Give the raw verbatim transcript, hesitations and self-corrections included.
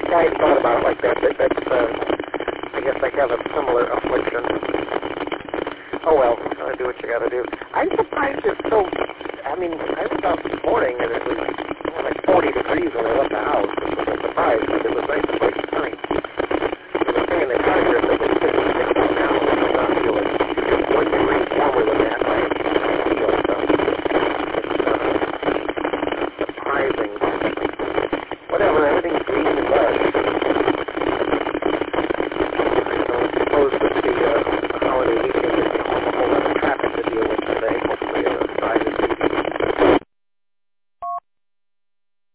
I hadn't thought about it like that. that that's, uh, I guess I have a similar affliction. Oh well, gotta do what you gotta do. I'm surprised it's so, I mean, I was out this morning and it was you know, like forty degrees when I left the house. It was a surprise, but it was nice and bright and sunny. They were saying the car here that it was